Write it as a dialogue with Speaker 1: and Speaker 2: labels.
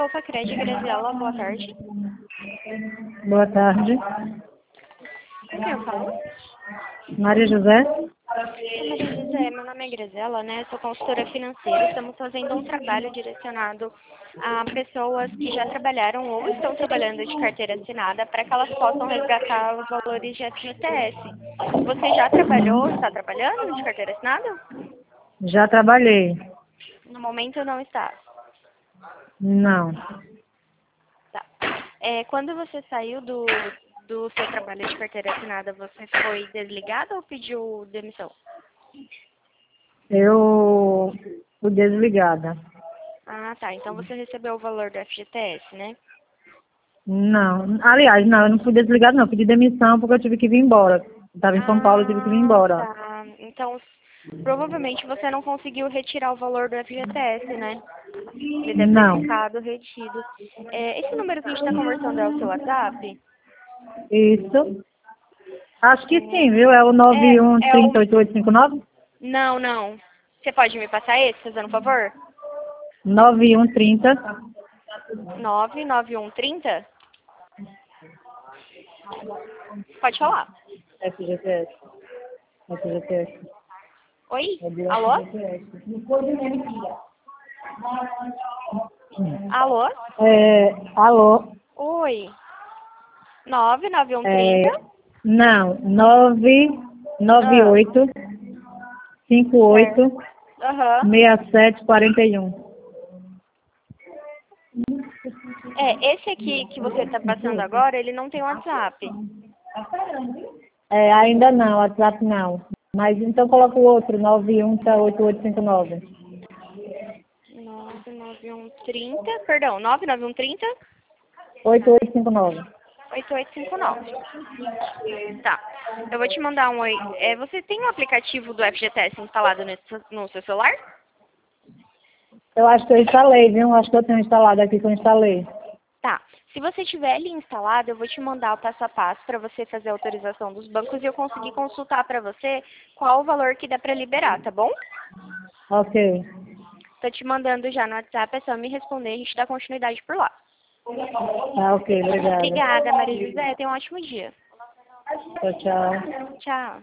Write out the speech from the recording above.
Speaker 1: Poupa Crédito, Graziela, boa tarde.
Speaker 2: Boa tarde.
Speaker 1: Com quem eu falo?
Speaker 2: Maria José?
Speaker 1: Maria José, meu nome é Graziela, né? Sou consultora financeira. Estamos fazendo um trabalho direcionado a pessoas que já trabalharam ou estão trabalhando de carteira assinada para que elas possam resgatar os valores de FGTS. Você já trabalhou, está trabalhando de carteira assinada?
Speaker 2: Já trabalhei.
Speaker 1: No momento não está.
Speaker 2: Não.
Speaker 1: Tá. Quando você saiu do seu trabalho de carteira assinada, você foi desligada ou pediu demissão?
Speaker 2: Eu fui desligada.
Speaker 1: Ah, tá. Então você recebeu o valor do FGTS, né?
Speaker 2: Não. Aliás, não, eu não fui desligada, não. Eu pedi demissão porque eu tive que vir embora. Estava em São Paulo, eu tive que vir
Speaker 1: Ah,
Speaker 2: embora.
Speaker 1: tá. Então, provavelmente você não conseguiu retirar o valor do FGTS, né? Ele deve ter
Speaker 2: Não.
Speaker 1: ficado retido. Esse número que a gente está conversando é o seu WhatsApp?
Speaker 2: Isso. Acho que sim,
Speaker 1: Hum,
Speaker 2: viu? É o
Speaker 1: é o...
Speaker 2: 91308859?
Speaker 1: Não, não. Você pode me passar esse, fazendo um favor?
Speaker 2: 9130.
Speaker 1: 99130? Pode falar.
Speaker 2: FGTS. FGTS.
Speaker 1: Oi?
Speaker 2: É do
Speaker 1: Alô?
Speaker 2: FGTS.
Speaker 1: Alô?
Speaker 2: Alô?
Speaker 1: Oi. 99130?
Speaker 2: É, não, 998
Speaker 1: Certo.
Speaker 2: 58
Speaker 1: Aham.
Speaker 2: 6741.
Speaker 1: Esse aqui que você está passando agora, ele não tem WhatsApp.
Speaker 2: Ainda não, WhatsApp não. Mas então coloca o outro, 918859.
Speaker 1: 99130, perdão, 99130
Speaker 2: 8859.
Speaker 1: 8859. Tá. Eu vou te mandar um oi. Você tem um aplicativo do FGTS instalado no seu celular?
Speaker 2: Eu acho que eu instalei, viu? Acho que eu tenho instalado aqui que eu instalei.
Speaker 1: Tá. Se você tiver ele instalado, eu vou te mandar o passo a passo para você fazer a autorização dos bancos e eu conseguir consultar para você qual o valor que dá para liberar, tá bom?
Speaker 2: Ok.
Speaker 1: Tô te mandando já no WhatsApp, é só me responder e a gente dá continuidade por lá.
Speaker 2: Tá, ok, obrigada.
Speaker 1: Obrigada, Maria José. Tenha um ótimo dia.
Speaker 2: Tchau, tchau.
Speaker 1: Tchau.